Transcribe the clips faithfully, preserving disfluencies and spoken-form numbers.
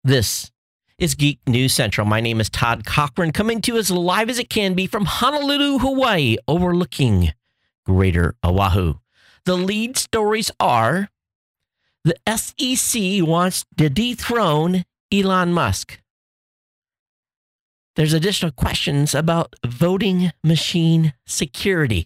This is Geek News Central. My name is Todd Cochran, coming to you as live as it can be from Honolulu, Hawaii, overlooking Greater Oahu. The lead stories are the S E C wants to dethrone Elon Musk. There's additional questions about voting machine security.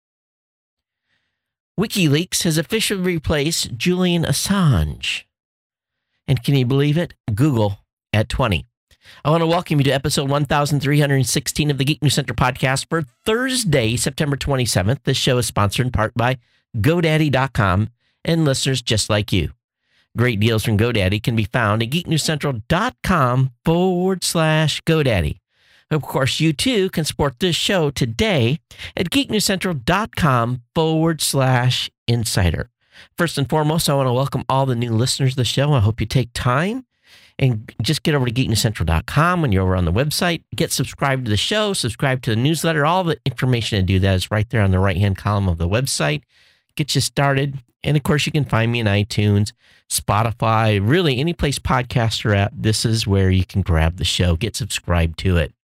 WikiLeaks has officially replaced Julian Assange. And can you believe it? Google at twenty. I want to welcome you to episode one thousand three hundred sixteen of the Geek News Center podcast for Thursday, September twenty-seventh. This show is sponsored in part by GoDaddy dot com and listeners just like you. Great deals from GoDaddy can be found at geeknewscentral.com forward slash GoDaddy. Of course, you too can support this show today at geeknewscentral.com forward slash insider. First and foremost, I want to welcome all the new listeners to the show. I hope you take time and just get over to geek news central dot com when you're over on the website. Get subscribed to the show, subscribe to the newsletter. All the information to do that is right there on the right-hand column of the website. Get you started. And, of course, you can find me in iTunes, Spotify, really any place podcasts are at. This is where you can grab the show. Get subscribed to it.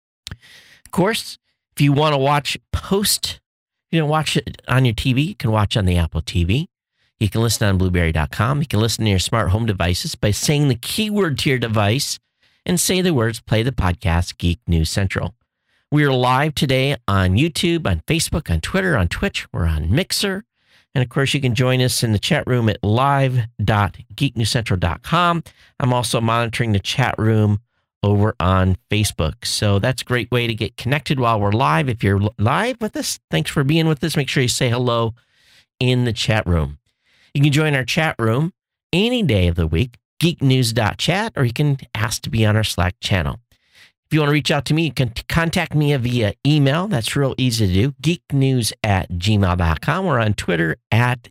Of course, if you want to watch post, you know, watch it on your T V, you can watch on the Apple T V. You can listen on blueberry dot com. You can listen to your smart home devices by saying the keyword to your device and say the words, play the podcast, Geek News Central. We are live today on YouTube, on Facebook, on Twitter, on Twitch. We're on Mixer. And, of course, you can join us in the chat room at live dot geek news central dot com. I'm also monitoring the chat room over on Facebook. So that's a great way to get connected while we're live. If you're live with us, thanks for being with us. Make sure you say hello in the chat room. You can join our chat room any day of the week, geek news dot chat, or you can ask to be on our Slack channel. If you want to reach out to me, you can contact me via email. That's real easy to do, geeknews at gmail dot com, or on Twitter at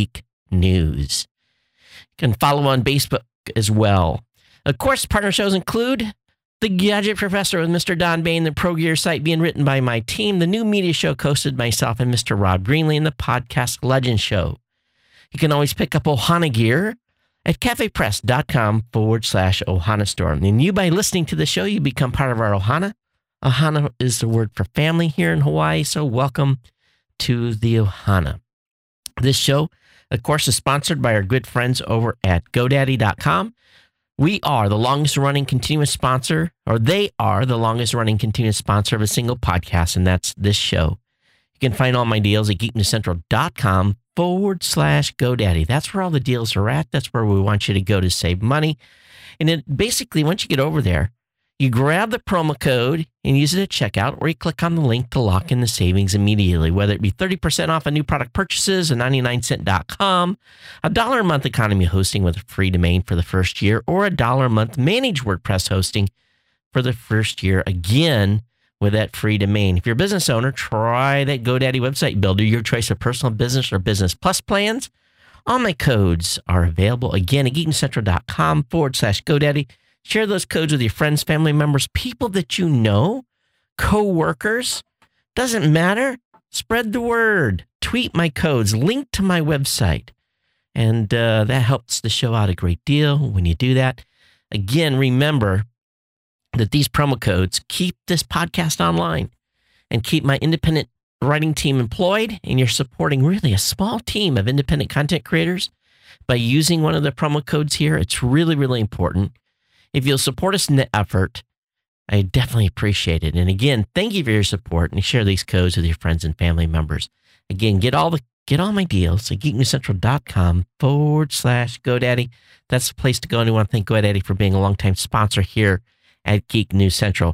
geeknews. You can follow on Facebook as well. Of course, partner shows include The Gadget Professor with Mister Don Bain, the Pro Gear site being written by my team, the new media show hosted by myself and Mister Rob Greenlee, and the Podcast Legend Show. You can always pick up Ohana gear at cafepress.com forward slash Ohana store. And you, by listening to the show, you become part of our Ohana. Ohana is the word for family here in Hawaii, so welcome to the Ohana. This show, of course, is sponsored by our good friends over at GoDaddy dot com. We are the longest running continuous sponsor, or they are the longest running continuous sponsor of a single podcast, and that's this show. You can find all my deals at geeknewscentral.com forward slash GoDaddy. That's where all the deals are at. That's where we want you to go to save money. And it basically, once you get over there, you grab the promo code and use it at checkout, or you click on the link to lock in the savings immediately, whether it be thirty percent off on new product purchases, a ninety-nine cent dot com, a dollar a month economy hosting with a free domain for the first year, or a dollar a month managed WordPress hosting for the first year, again, with that free domain. If you're a business owner, try that GoDaddy website builder, your choice of personal business or business plus plans. All my codes are available, again, at geeknewscentral.com forward slash GoDaddy. Share those codes with your friends, family members, people that you know, co-workers. Doesn't matter. Spread the word. Tweet my codes. Link to my website. And uh, that helps the show out a great deal when you do that. Again, remember that these promo codes keep this podcast online and keep my independent writing team employed. And you're supporting really a small team of independent content creators by using one of the promo codes here. It's really, really important. If you'll support us in the effort, I definitely appreciate it. And again, thank you for your support, and share these codes with your friends and family members. Again, get all the get all my deals at geeknewscentral.com forward slash GoDaddy. That's the place to go. And I want to thank GoDaddy for being a longtime sponsor here at Geek News Central.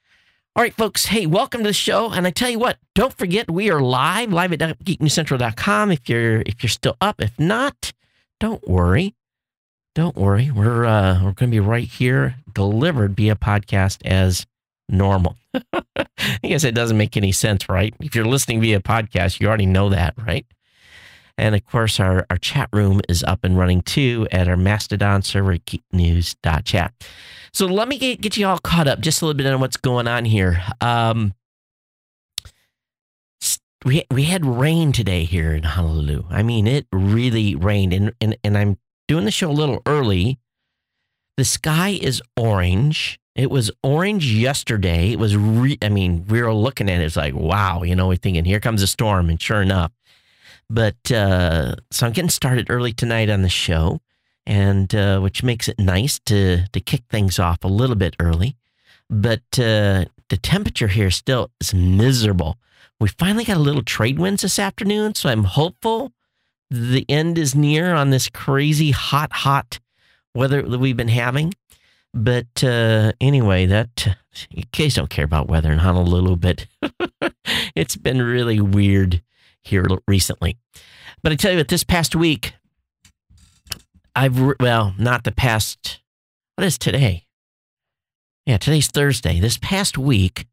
All right, folks. Hey, welcome to the show. And I tell you what, don't forget we are live, live at geek news central dot com. If you're if you're still up, if not, don't worry. Don't worry, we're uh, we're going to be right here, delivered via podcast as normal. I guess it doesn't make any sense, right? If you're listening via podcast, you already know that, right? And, of course, our, our chat room is up and running, too, at our Mastodon server at geek news dot chat. So let me get, get you all caught up just a little bit on what's going on here. Um, we we had rain today here in Honolulu. I mean, it really rained, and and, and I'm doing the show a little early The sky is orange. It was orange yesterday. It was, re- I mean, we were looking at it. It's like, wow, you know, we're thinking, here comes a storm. And sure enough. But uh, so I'm getting started early tonight on the show, and uh, which makes it nice to to kick things off a little bit early. But uh, the temperature here still is miserable. We finally got a little trade winds this afternoon, so I'm hopeful the end is near on this crazy hot, hot weather that we've been having. But uh, anyway, that you guys don't care about weather in Honolulu, but it's been really weird here recently. But I tell you what, this past week, I've, well, not the past, what is today? Yeah, today's Thursday. This past week,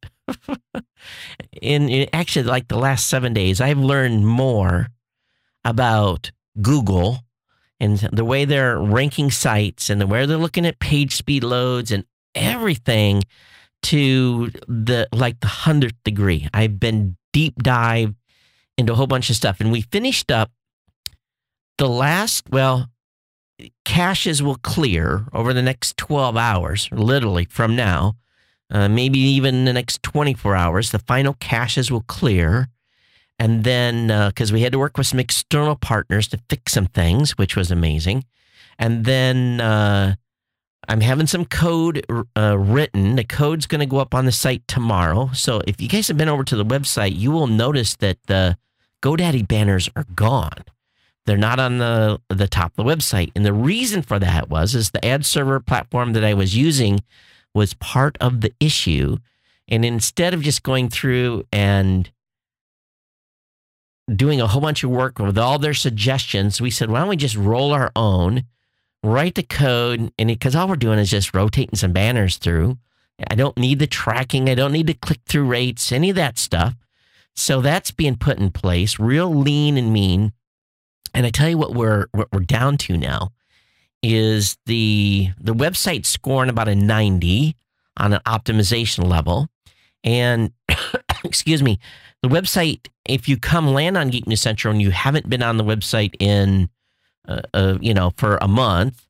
in, in actually like the last seven days, I've learned more about Google and the way they're ranking sites and the way they're looking at page speed loads and everything to the like the hundredth degree. I've been deep dive into a whole bunch of stuff, and we finished up the last, well, caches will clear over the next twelve hours, literally from now, uh, maybe even the next twenty-four hours. The final caches will clear. And then, because uh, we had to work with some external partners to fix some things, which was amazing. And then uh, I'm having some code uh, written. The code's going to go up on the site tomorrow. So if you guys have been over to the website, you will notice that the GoDaddy banners are gone. They're not on the, the top of the website. And the reason for that was is the ad server platform that I was using was part of the issue. And instead of just going through and doing a whole bunch of work with all their suggestions, we said, why don't we just roll our own, write the code, and because all we're doing is just rotating some banners through. I don't need the tracking. I don't need the click-through rates, any of that stuff. So that's being put in place, real lean and mean. And I tell you what we're what we're down to now is the the website scoring about a ninety on an optimization level. And excuse me, the website, if you come land on Geek News Central and you haven't been on the website in, uh, uh, you know, for a month,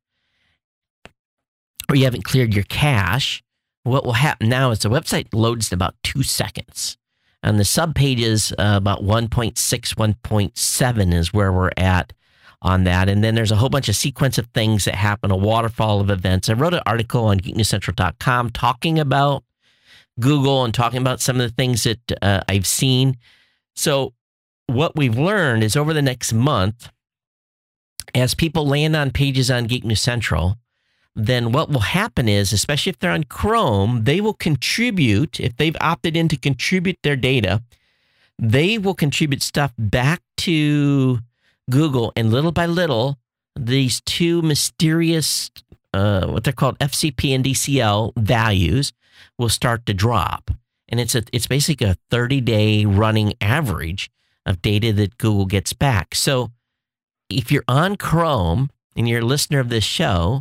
or you haven't cleared your cache, what will happen now is the website loads in about two seconds. And the subpages, uh, about one point six, one point seven is where we're at on that. And then there's a whole bunch of sequence of things that happen, a waterfall of events. I wrote an article on geek news central dot com talking about Google and talking about some of the things that uh, I've seen. So what we've learned is over the next month, as people land on pages on Geek News Central, then what will happen is, especially if they're on Chrome, they will contribute, if they've opted in to contribute their data, they will contribute stuff back to Google, and little by little, these two mysterious, uh, what they're called F C P and D C L values will start to drop. And it's a, it's basically a thirty-day running average of data that Google gets back. So if you're on Chrome and you're a listener of this show,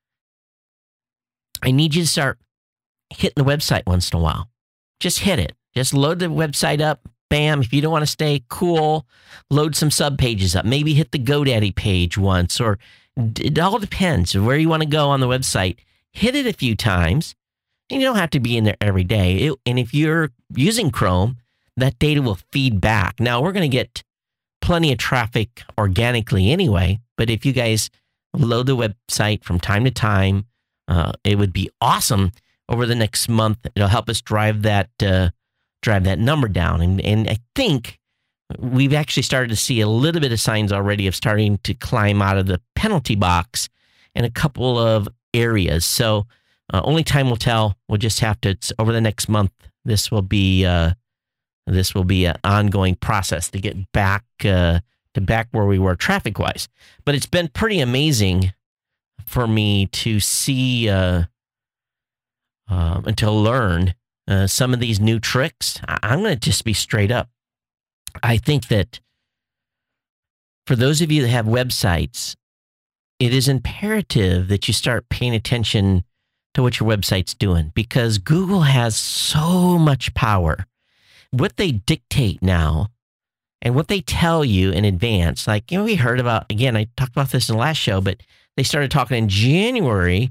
I need you to start hitting the website once in a while. Just hit it. Just load the website up. Bam. If you don't want to stay cool, load some sub pages up. Maybe hit the GoDaddy page once, or it all depends where you want to go on the website. Hit it a few times, and you don't have to be in there every day. It, and if you're using Chrome, that data will feed back. Now, we're going to get plenty of traffic organically anyway, but if you guys load the website from time to time, uh, it would be awesome over the next month. It'll help us drive that uh, drive that number down. And, and I think we've actually started to see a little bit of signs already of starting to climb out of the penalty box in a couple of areas. So uh, only time will tell. We'll just have to, it's over the next month, this will be uh, this will be an ongoing process to get back uh, to back where we were traffic-wise. But it's been pretty amazing for me to see uh, uh, and to learn uh, some of these new tricks. I'm going to just be straight up. I think that for those of you that have websites, it is imperative that you start paying attention to what your website's doing, because Google has so much power. What they dictate now and what they tell you in advance, like, you know, we heard about, again, I talked about this in the last show, but they started talking in January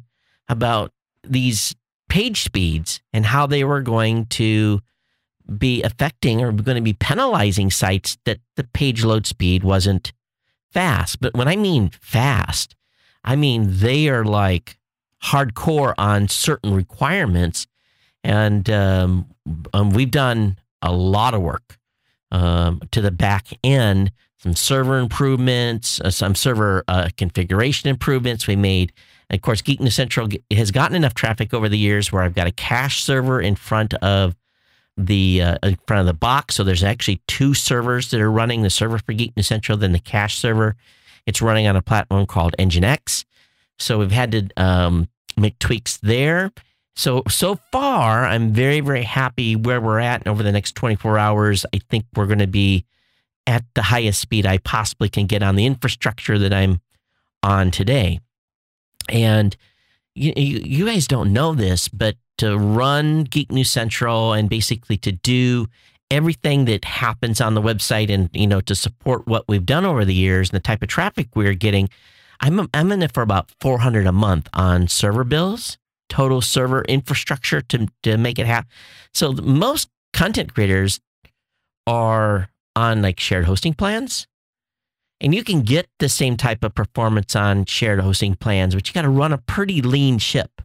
about these page speeds and how they were going to be affecting or going to be penalizing sites that the page load speed wasn't fast. But when I mean fast, I mean they are like hardcore on certain requirements. And um, um, we've done a lot of work um, to the back end, some server improvements, uh, some server uh, configuration improvements we made. And of course, Geek News Central has gotten enough traffic over the years where I've got a cache server in front of the uh, in front of the box. So there's actually two servers that are running, the server for Geek News Central, then the cache server. It's running on a platform called Nginx. So we've had to um, make tweaks there. So, so far, I'm very, very happy where we're at. And over the next twenty-four hours, I think we're going to be at the highest speed I possibly can get on the infrastructure that I'm on today. And you, you guys don't know this, but to run Geek News Central and basically to do everything that happens on the website and, you know, to support what we've done over the years and the type of traffic we're getting, I'm, I'm in it for about four hundred dollars a month on server bills, total server infrastructure to, to make it happen. So most content creators are on like shared hosting plans, and you can get the same type of performance on shared hosting plans, but you got to run a pretty lean ship.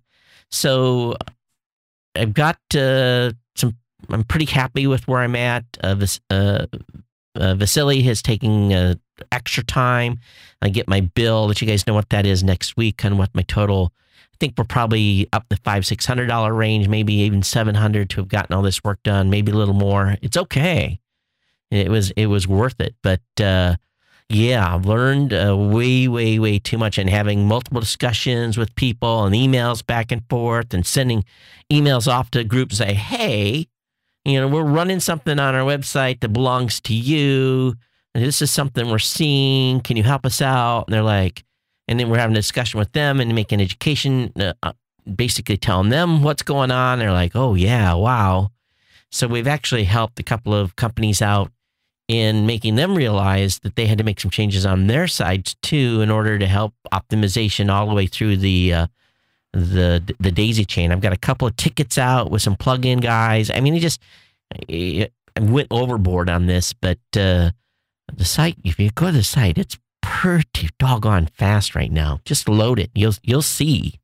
So I've got uh, some, I'm pretty happy with where I'm at. Uh, Vas- uh, uh, Vasily has taken uh, extra time. I get my bill, let you guys know what that is next week and what my total, I think we're probably up the five, six hundred dollar range, maybe even seven hundred to have gotten all this work done, maybe a little more. It's okay. It was, it was worth it. But, uh, yeah, I've learned uh, way, way, way too much, and having multiple discussions with people and emails back and forth and sending emails off to groups and say, hey, you know, we're running something on our website that belongs to you. And this is something we're seeing. Can you help us out? And they're like, and then we're having a discussion with them and making education, uh, basically telling them what's going on. They're like, oh, yeah, wow. So we've actually helped a couple of companies out in making them realize that they had to make some changes on their sides too, in order to help optimization all the way through the uh, the the daisy chain. I've got a couple of tickets out with some plug-in guys. I mean, it just I went overboard on this, but uh, the site, if you go to the site, it's pretty doggone fast right now. Just load it. You'll you'll see.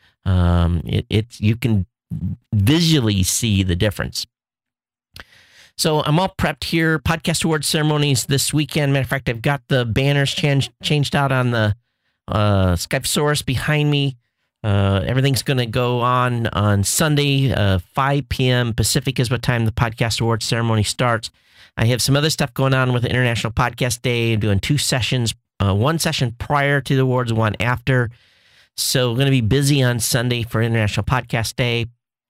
Um, it, it's you can visually see the difference. So I'm all prepped here. Podcast Awards ceremonies this weekend. Matter of fact, I've got the banners changed changed out on the uh, Skype source behind me. Uh, everything's going to go on on Sunday, uh, five p.m. Pacific is what time the Podcast Awards ceremony starts. I have some other stuff going on with the International Podcast Day. I'm doing two sessions, uh, one session prior to the awards, one after. So we're going to be busy on Sunday for International Podcast Day.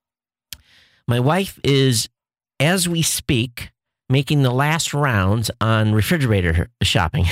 My wife is, as we speak, making the last rounds on refrigerator shopping.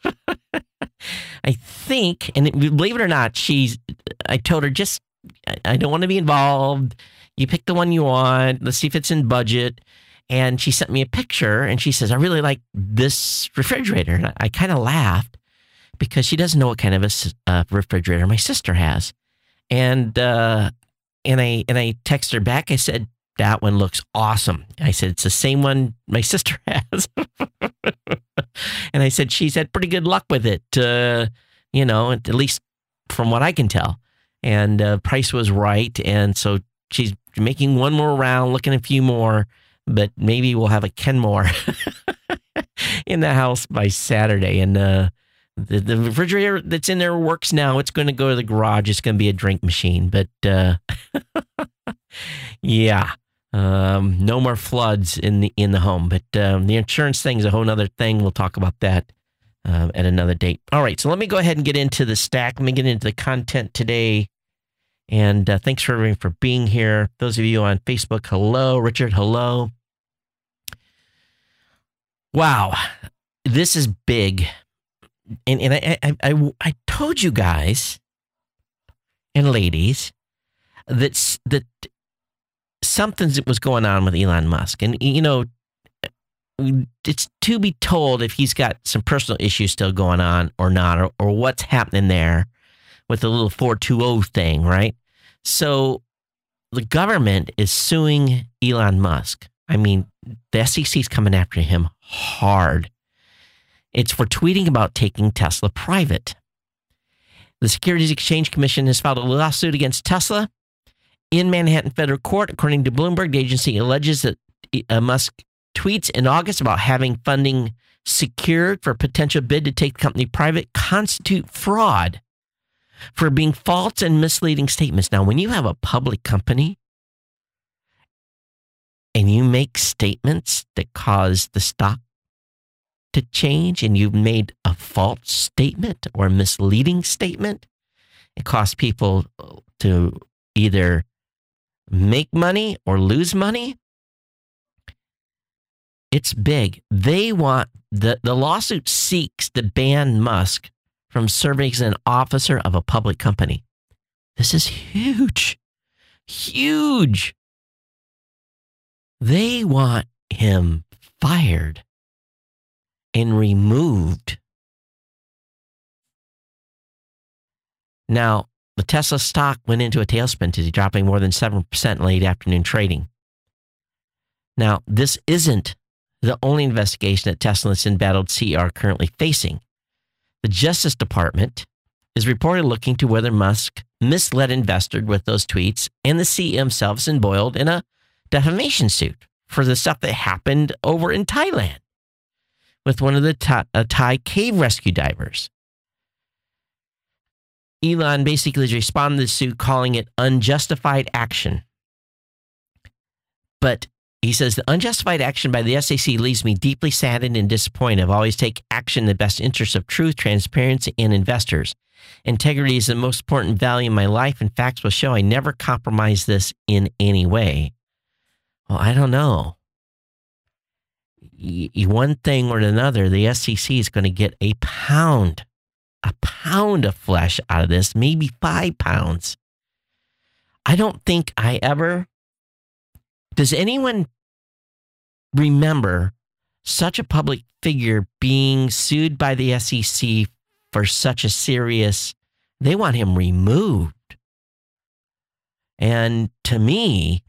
I think, and believe it or not, she's, I told her, just, I don't want to be involved. You pick the one you want. Let's see if it's in budget. And she sent me a picture and she says, I really like this refrigerator. And I, I kind of laughed because she doesn't know what kind of a uh, refrigerator my sister has. And, uh, and I, and I texted her back. I said, that one looks awesome. I said, it's the same one my sister has. And I said, she's had pretty good luck with it, uh, you know, at least from what I can tell. And uh, price was right. And so she's making one more round, looking at a few more, but maybe we'll have a Kenmore in the house by Saturday. And uh, the, the refrigerator that's in there works now. It's going to go to the garage. It's going to be a drink machine. But uh, yeah. Um, no more floods in the in the home, but um, the insurance thing is a whole other thing. We'll talk about that uh, at another date. All right, so let me go ahead and get into the stack. Let me get into the content today. And uh, thanks for everyone for being here. Those of you on Facebook, hello. Richard, hello. Wow, this is big. And and I I I, I told you guys and ladies that that. something was going on with Elon Musk. And, you know, it's to be told if he's got some personal issues still going on or not, or, or what's happening there with the little four two zero thing, right? So the government is suing Elon Musk. I mean, the S E C is coming after him hard. It's for tweeting about taking Tesla private. The Securities Exchange Commission has filed a lawsuit against Tesla in Manhattan federal court. According to Bloomberg, the agency alleges that uh, Musk tweets in August about having funding secured for a potential bid to take the company private constitute fraud for being false and misleading statements. Now, when you have a public company and you make statements that cause the stock to change, and you've made a false statement or a misleading statement, it costs people to either make money or lose money. It's big. They want, the, the lawsuit seeks to ban Musk from serving as an officer of a public company. This is huge. Huge. They want him fired and removed. Now, the Tesla stock went into a tailspin today, dropping more than seven percent in late afternoon trading. Now, this isn't the only investigation that Tesla and its embattled C E O are currently facing. The Justice Department is reportedly looking to whether Musk misled investors with those tweets, and the C E O himself is embroiled in a defamation suit for the stuff that happened over in Thailand with one of the Thai, uh, Thai cave rescue divers. Elon basically has responded to the suit, calling it unjustified action. But he says, the unjustified action by the S E C leaves me deeply saddened and disappointed. I've always taken action in the best interest of truth, transparency, and investors. Integrity is the most important value in my life, and facts will show I never compromise this in any way. Well, I don't know. Y- one thing or another, the S E C is going to get a pound, a pound of flesh out of this, maybe five pounds. I don't think I ever... Does anyone remember such a public figure being sued by the S E C for such a serious, they want him removed? And to me,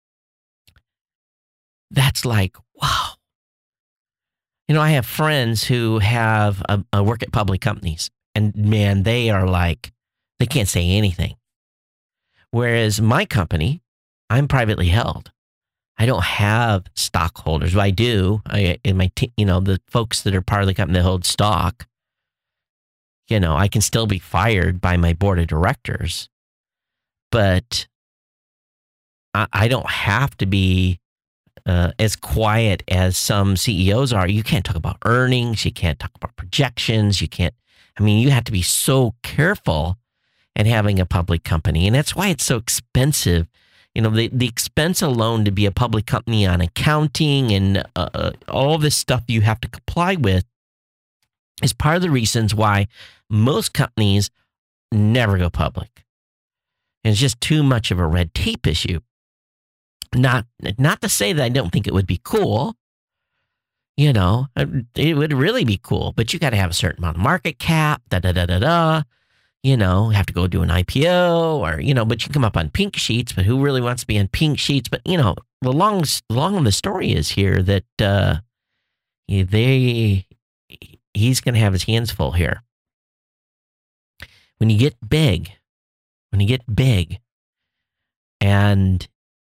that's like, wow. You know, I have friends who have a, a work at public companies, and man, they are like, they can't say anything. Whereas my company, I'm privately held. I don't have stockholders. Well, I do. I, in my, t- you know, the folks that are part of the company that hold stock, you know, I can still be fired by my board of directors, but I, I don't have to be uh, as quiet as some C E Os are. You can't talk about earnings. You can't talk about projections. You can't, I mean, you have to be so careful in having a public company. And that's why it's so expensive. You know, the, the expense alone to be a public company on accounting and uh, all this stuff you have to comply with is part of the reasons why most companies never go public. And it's just too much of a red tape issue. Not, not to say that I don't think it would be cool. You know, it would really be cool, but you got to have a certain amount of market cap, da da da da da. You know, have to go do an I P O or, you know, but you come up on pink sheets, but who really wants to be on pink sheets? But, you know, the long, long of the story is here that uh, they, he's going to have his hands full here. When you get big, when you get big and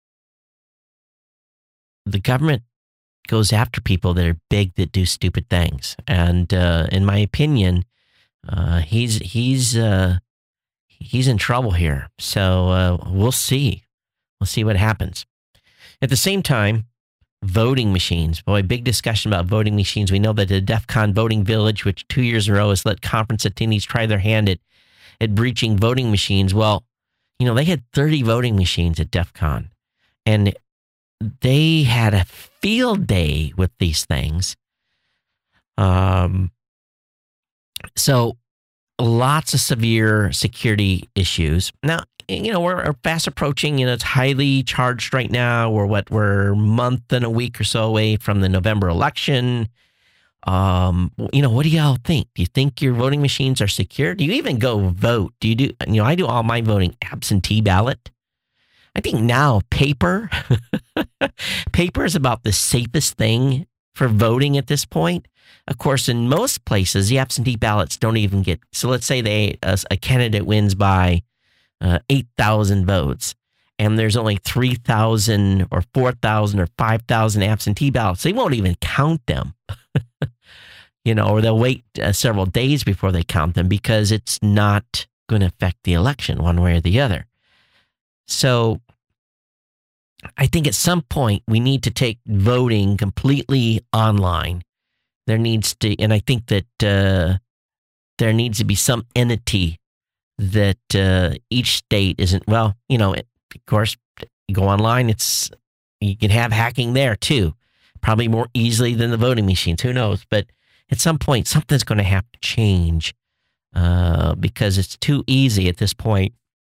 the government goes after people that are big that do stupid things. And uh, in my opinion, Uh, he's he's uh, he's in trouble here. So uh, we'll see. We'll see what happens. At the same time, voting machines. Boy, big discussion about voting machines. We know that the DEF CON Voting Village, which two years in a row has let conference attendees try their hand at, at breaching voting machines. Well, you know, they had thirty voting machines at DEF CON. And they had a field day with these things. Um... So lots of severe security issues. Now, you know, we're fast approaching, you know, it's highly charged right now. We're what, we're a month and a week or so away from the November election. Um, you know, what do y'all think? Do you think your voting machines are secure? Do you even go vote? Do you do, you know, I do all my voting absentee ballot. I think now paper, paper is about the safest thing for voting at this point. Of course, in most places, the absentee ballots don't even get, so let's say they a, a candidate wins by uh, eight thousand votes, and there's only three thousand or four thousand or five thousand absentee ballots. They won't even count them. You know, or they'll wait uh, several days before they count them because it's not going to affect the election one way or the other. So I think at some point we need to take voting completely online. There needs to, and I think that uh, there needs to be some entity that uh, each state isn't, well, you know, it, of course, you go online, it's, you can have hacking there too, probably more easily than the voting machines, who knows, but at some point, something's going to have to change uh, because it's too easy at this point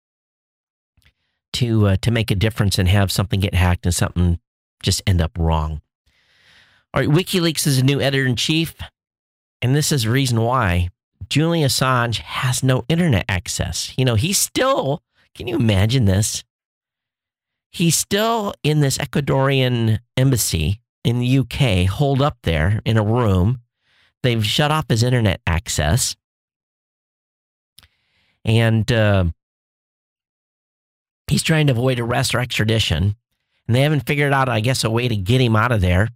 to uh, to make a difference and have something get hacked and something just end up wrong. All right, WikiLeaks is a new editor-in-chief, and this is the reason why. Julian Assange has no internet access. You know, he's still, can you imagine this? He's still in this Ecuadorian embassy in the U K, holed up there in a room. They've shut off his internet access. And uh, he's trying to avoid arrest or extradition. And they haven't figured out, I guess, a way to get him out of there.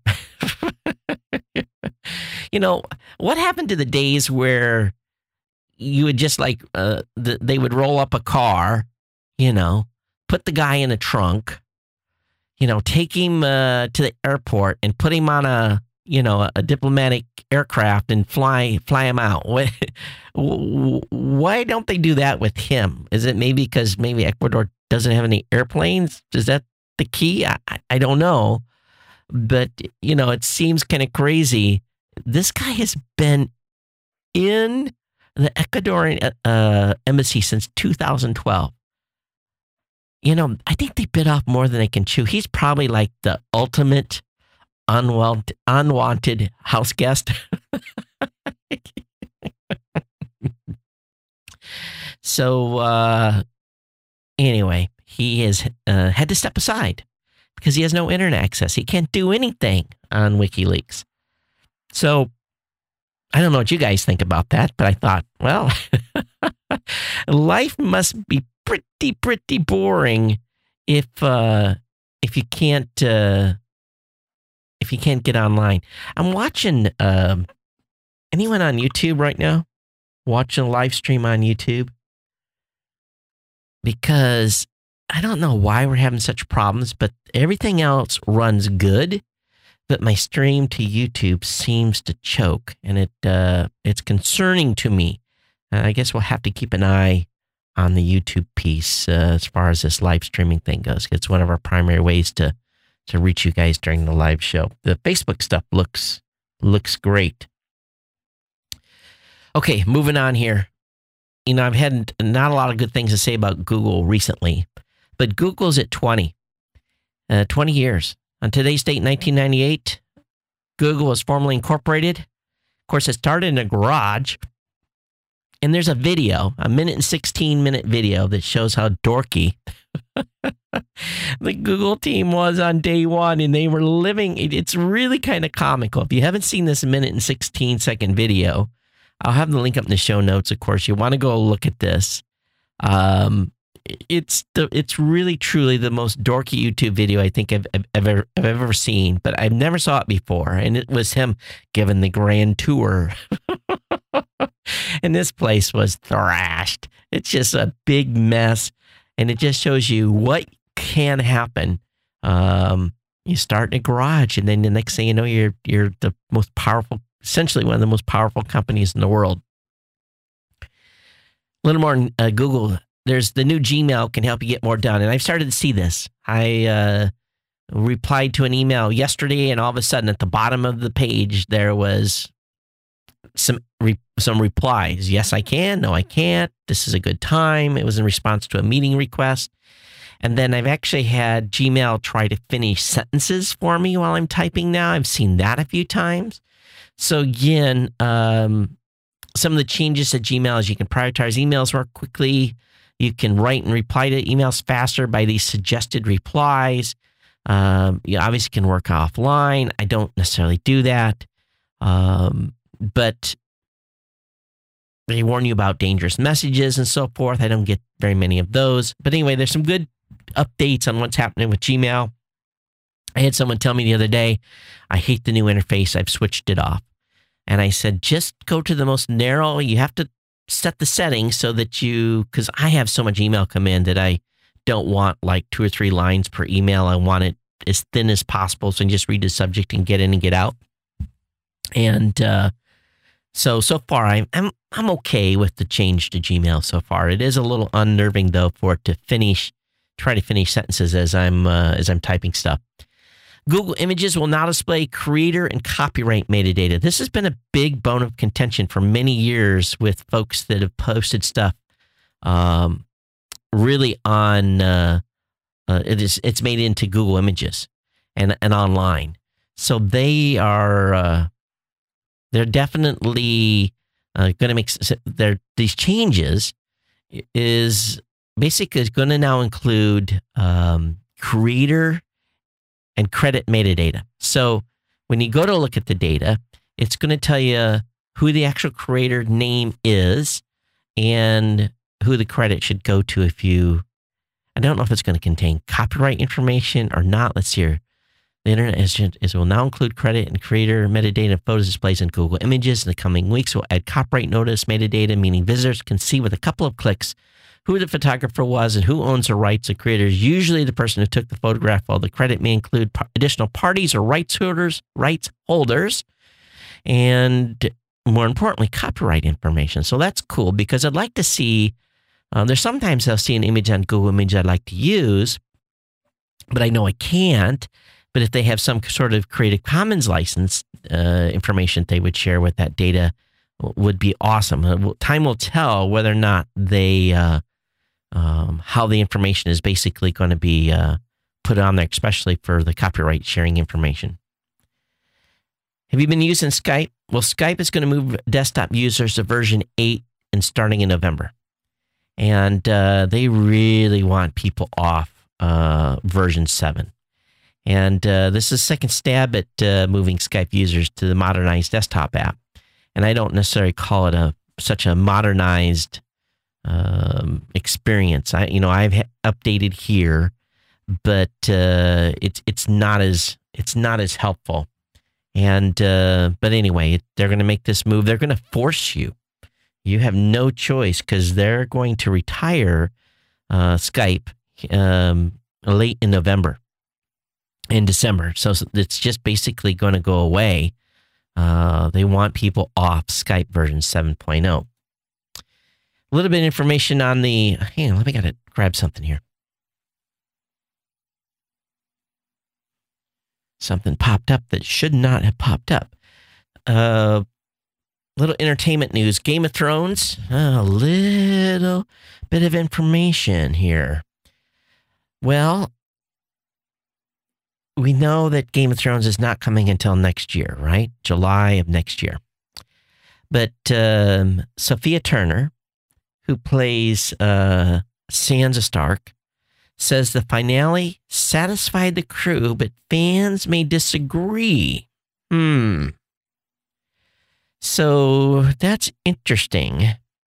You know, what happened to the days where you would just like, uh, the, they would roll up a car, you know, put the guy in a trunk, you know, take him uh, to the airport and put him on a, you know, a, a diplomatic aircraft and fly fly him out. What, why don't they do that with him? Is it maybe because maybe Ecuador doesn't have any airplanes? Is that the key? I, I don't know. But, you know, it seems kind of crazy. This guy has been in the Ecuadorian uh, embassy since two thousand twelve. You know, I think they bit off more than they can chew. He's probably like the ultimate unwanted, unwanted house guest. So, uh, anyway, he has uh, had to step aside because he has no internet access. He can't do anything on WikiLeaks. So, I don't know what you guys think about that, but I thought, well, life must be pretty, pretty boring if uh, if you can't uh, if you can't get online. I'm watching uh, anyone on YouTube right now, watching a live stream on YouTube, because I don't know why we're having such problems, but everything else runs good. But my stream to YouTube seems to choke, and it uh, it's concerning to me. Uh, I guess we'll have to keep an eye on the YouTube piece uh, as far as this live streaming thing goes. It's one of our primary ways to to reach you guys during the live show. The Facebook stuff looks looks great. Okay, moving on here. You know, I've had not a lot of good things to say about Google recently, but Google's at twenty, uh, twenty years. On today's date, nineteen ninety-eight, Google was formally incorporated. Of course, it started in a garage. And there's a video, a minute and sixteen minute video that shows how dorky the Google team was on day one. And they were living, it's really kind of comical. If you haven't seen this minute and sixteen second video, I'll have the link up in the show notes, of course. You want to go look at this. Um, It's the it's really truly the most dorky YouTube video I think I've, I've ever I've ever seen, but I've never saw it before, and it was him giving the grand tour, and this place was thrashed. It's just a big mess, and it just shows you what can happen. Um, you start in a garage, and then the next thing you know, you're you're the most powerful, essentially one of the most powerful companies in the world. A little more on uh, Google. There's the new Gmail can help you get more done. And I've started to see this. I uh, replied to an email yesterday, and all of a sudden at the bottom of the page, there was some re- some replies. Yes, I can. No, I can't. This is a good time. It was in response to a meeting request. And then I've actually had Gmail try to finish sentences for me while I'm typing now. I've seen that a few times. So again, um, some of the changes to Gmail is you can prioritize emails more quickly. You can write and reply to emails faster by these suggested replies. Um, you obviously can work offline. I don't necessarily do that. Um, but they warn you about dangerous messages and so forth. I don't get very many of those. But anyway, there's some good updates on what's happening with Gmail. I had someone tell me the other day, I hate the new interface. I've switched it off. And I said, just go to the most narrow. You have to set the settings so that you, because I have so much email come in that I don't want like two or three lines per email. I want it as thin as possible. So I can just read the subject and get in and get out. And uh, so, so far, I'm, I'm, I'm okay with the change to Gmail so far. It is a little unnerving, though, for it to finish, try to finish sentences as I'm, uh, as I'm typing stuff. Google Images will now display creator and copyright metadata. This has been a big bone of contention for many years with folks that have posted stuff um, really on, uh, uh, it is, it's made into Google Images and, and online. So they are, uh, they're definitely uh, going to make, they're, these changes is basically going to now include um, creator and credit metadata. So when you go to look at the data, it's going to tell you who the actual creator name is and who the credit should go to if you, I don't know if it's going to contain copyright information or not. Let's see here. The Internet is, is will now include credit and creator metadata and photos displays in Google Images. In the coming weeks, we'll add copyright notice metadata, meaning visitors can see with a couple of clicks who the photographer was and who owns the rights. The creator is usually the person who took the photograph, while the credit may include additional parties or rights holders, rights holders, and more importantly, copyright information. So that's cool because I'd like to see, um, there's sometimes I'll see an image on Google Images I'd like to use, but I know I can't. But if they have some sort of Creative Commons license uh, information they would share with that data would be awesome. Uh, time will tell whether or not they, uh, um, how the information is basically going to be uh, put on there, especially for the copyright sharing information. Have you been using Skype? Well, Skype is going to move desktop users to version eight and starting in November. And uh, they really want people off uh, version seven. And uh, this is a second stab at uh, moving Skype users to the modernized desktop app. And I don't necessarily call it a such a modernized um, experience. I, you know, I've ha- updated here, but uh, it's it's not as it's not as helpful. And uh, but anyway, they're going to make this move. They're going to force you. You have no choice because they're going to retire uh, Skype um, late in November. In December. So it's just basically going to go away. Uh, they want people off Skype version seven point oh. A little bit of information on the, hang on, let me gotta grab something here. Something popped up that should not have popped up. Uh, little entertainment news. Game of Thrones. A little bit of information here. Well, we know that Game of Thrones is not coming until next year, right? July of next year. But um, Sophia Turner, who plays uh, Sansa Stark, says the finale satisfied the crew, but fans may disagree. Hmm. So that's interesting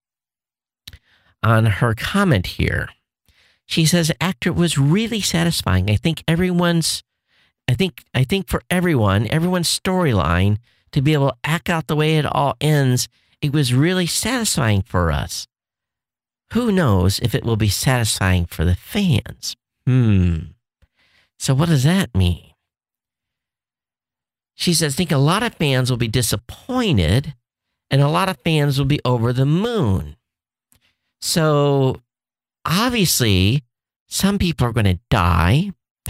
on her comment here. She says, actor was really satisfying. I think everyone's I think I think for everyone, everyone's storyline, to be able to act out the way it all ends, it was really satisfying for us. Who knows if it will be satisfying for the fans? Hmm. So what does that mean? She says, I think a lot of fans will be disappointed and a lot of fans will be over the moon. So obviously, some people are going to die.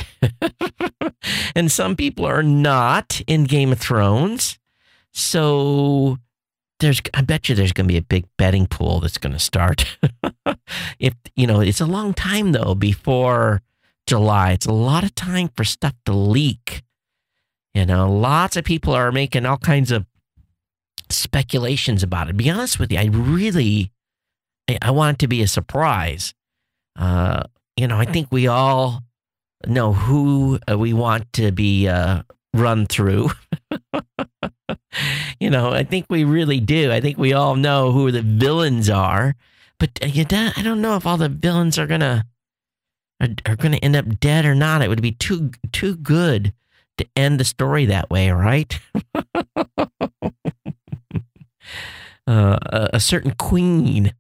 And some people are not in Game of Thrones. So there's, I bet you there's going to be a big betting pool that's going to start. If, you know, it's a long time though before July. It's a lot of time for stuff to leak. You know, lots of people are making all kinds of speculations about it. To be honest with you, I really, I want it to be a surprise. Uh, you know, I think we all know who we want to be uh, run through. You know, I think we really do. I think we all know who the villains are. But uh, you don't, I don't know if all the villains are gonna are, are gonna end up dead or not. It would be too too good to end the story that way, right? uh, a, a certain queen.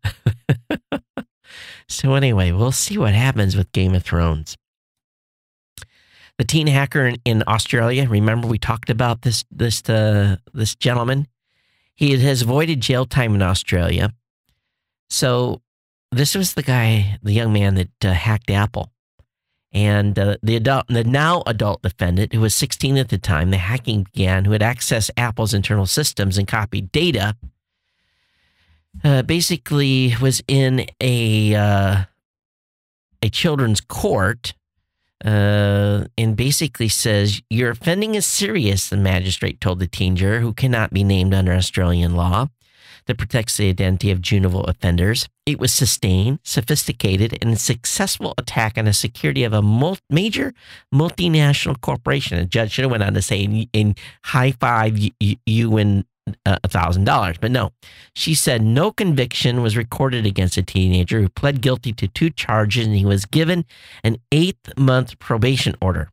So anyway, we'll see what happens with Game of Thrones. The teen hacker in, in Australia. Remember, we talked about this this uh, this gentleman. He has avoided jail time in Australia. So this was the guy, the young man that uh, hacked Apple. And uh, the adult, the now adult defendant, who was sixteen at the time, the hacking began, who had accessed Apple's internal systems and copied data, uh, basically was in a uh, a children's court, uh, and basically says, "Your offending is serious," the magistrate told the teenager, who cannot be named under Australian law that protects the identity of juvenile offenders. It was sustained, sophisticated, and successful attack on the security of a mul- major multinational corporation. The judge should have went on to say, in, in high five, you, you, you win a uh, thousand dollars. But no, she said no conviction was recorded against a teenager who pled guilty to two charges, and he was given an eight-month probation order.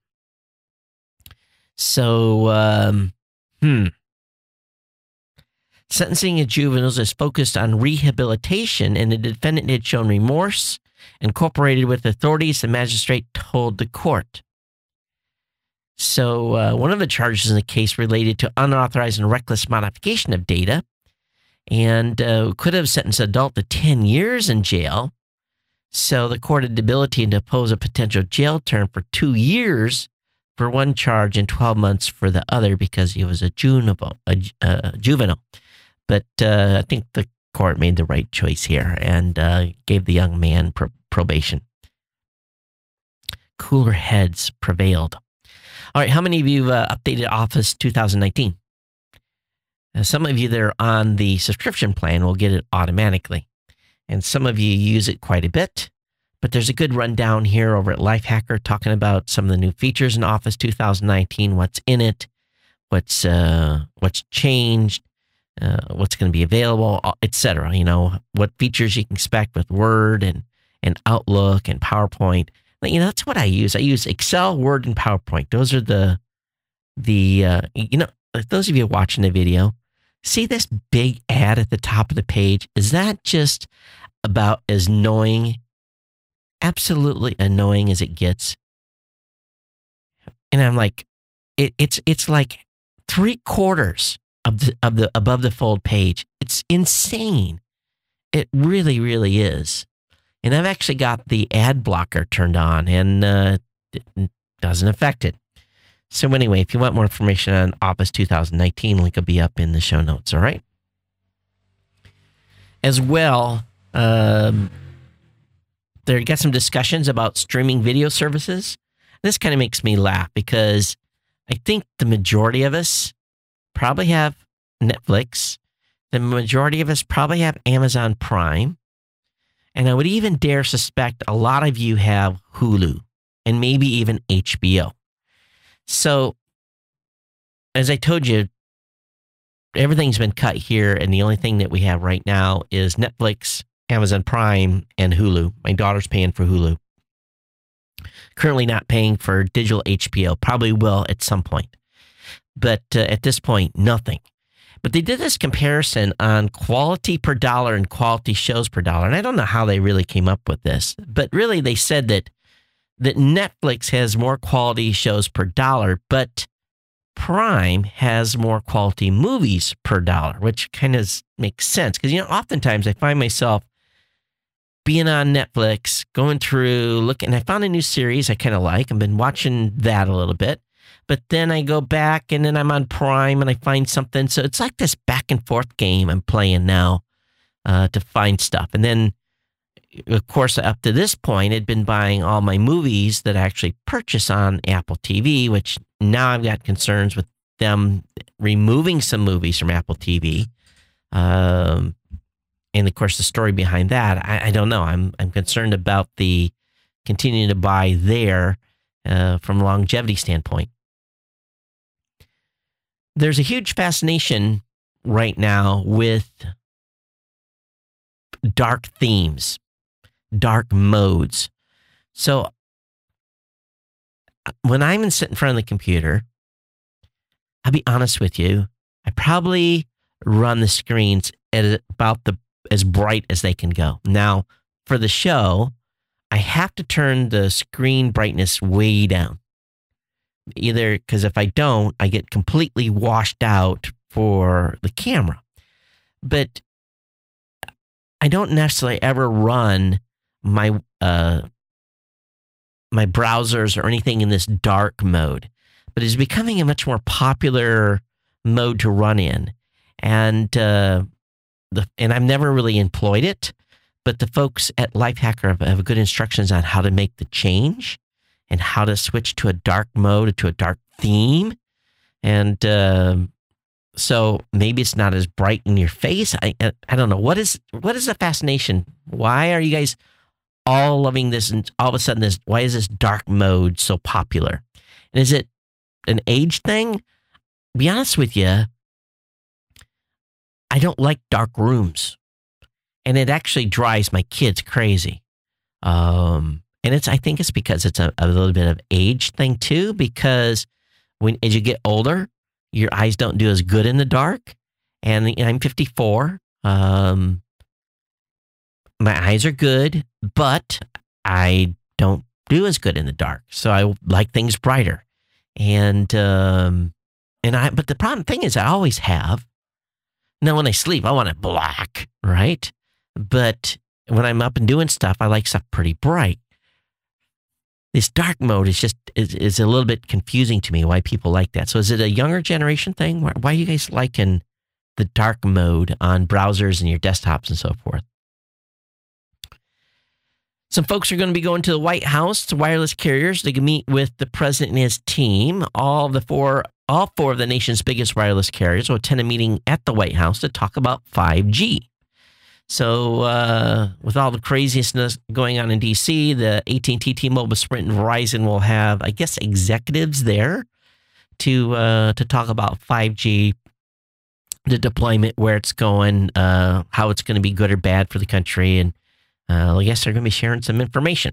So, um, hmm. Sentencing of juveniles is focused on rehabilitation, and the defendant had shown remorse and cooperated with authorities, the magistrate told the court. So uh, one of the charges in the case related to unauthorized and reckless modification of data, and uh, could have sentenced an adult to ten years in jail. So the court had the ability to impose a potential jail term for two years for one charge and twelve months for the other because he was a juvenile. A, a juvenile. But uh, I think the court made the right choice here and uh, gave the young man pro- probation. Cooler heads prevailed. All right, how many of you uh, updated Office twenty nineteen? Uh, some of you that are on the subscription plan will get it automatically. And some of you use it quite a bit. But there's a good rundown here over at Lifehacker talking about some of the new features in Office twenty nineteen, what's in it, what's uh, what's changed, Uh, what's going to be available, et cetera. You know, what features you can expect with Word and, and Outlook and PowerPoint. You know, that's what I use. I use Excel, Word, and PowerPoint. Those are the, the uh, you know, those of you watching the video, see this big ad at the top of the page? Is that just about as annoying, absolutely annoying as it gets? And I'm like, it, it's it's like three quarters of the, of the above the fold page. It's insane. It really, really is. And I've actually got the ad blocker turned on, and uh, it doesn't affect it. So anyway, if you want more information on Office twenty nineteen, link will be up in the show notes, all right? As well, um, there got some discussions about streaming video services. This kind of makes me laugh because I think the majority of us probably have Netflix. The majority of us probably have Amazon Prime. And I would even dare suspect a lot of you have Hulu and maybe even H B O. So, as I told you, everything's been cut here, and the only thing that we have right now is Netflix, Amazon Prime, and Hulu. My daughter's paying for Hulu. Currently not paying for digital H B O. Probably will at some point. But uh, at this point, nothing. But they did this comparison on quality per dollar and quality shows per dollar. And I don't know how they really came up with this. But really, they said that that Netflix has more quality shows per dollar, but Prime has more quality movies per dollar, which kind of makes sense. Because, you know, oftentimes I find myself being on Netflix, going through, looking, I found a new series I kind of like. I've been watching that a little bit. But then I go back and then I'm on Prime and I find something. So it's like this back and forth game I'm playing now uh, to find stuff. And then of course, up to this point, had been buying all my movies that I actually purchase on Apple T V, which now I've got concerns with them removing some movies from Apple T V. Um, and of course, the story behind that, I, I don't know. I'm I'm concerned about the continuing to buy there uh, from a longevity standpoint. There's a huge fascination right now with dark themes, dark modes. So when I'm sitting in front of the computer, I'll be honest with you, I probably run the screens at about the as bright as they can go. Now, for the show, I have to turn the screen brightness way down. Either because if I don't, I get completely washed out for the camera. But I don't necessarily ever run my uh, my browsers or anything in this dark mode. But it's becoming a much more popular mode to run in. And uh, the and I've never really employed it, but the folks at Lifehacker have, have good instructions on how to make the change and how to switch to a dark mode, to a dark theme. And uh, so maybe it's not as bright in your face. I I don't know. What is what is the fascination? Why are you guys all loving this? And all of a sudden, this why is this dark mode so popular? And is it an age thing? Be honest with you, I don't like dark rooms, and it actually drives my kids crazy. Um, and it's I think it's because it's a, a little bit of age thing too. Because when as you get older, your eyes don't do as good in the dark. And I'm fifty-four. Um, my eyes are good, but I don't do as good in the dark. So I like things brighter. And um, and I but the problem thing is I always have. Now when I sleep, I want it black, right? But when I'm up and doing stuff, I like stuff pretty bright. This dark mode is just is, is a little bit confusing to me why people like that. So is it a younger generation thing? Why, why are you guys liking the dark mode on browsers and your desktops and so forth? Some folks are going to be going to the White House, to wireless carriers, to meet with the president and his team. All of the four, all four of the nation's biggest wireless carriers will attend a meeting at the White House to talk about five G. So uh, with all the craziness going on in D C, the A T and T, T-Mobile, Sprint, and Verizon will have, I guess, executives there to uh, to talk about five G, the deployment, where it's going, uh, how it's going to be good or bad for the country, and uh, I guess they're going to be sharing some information.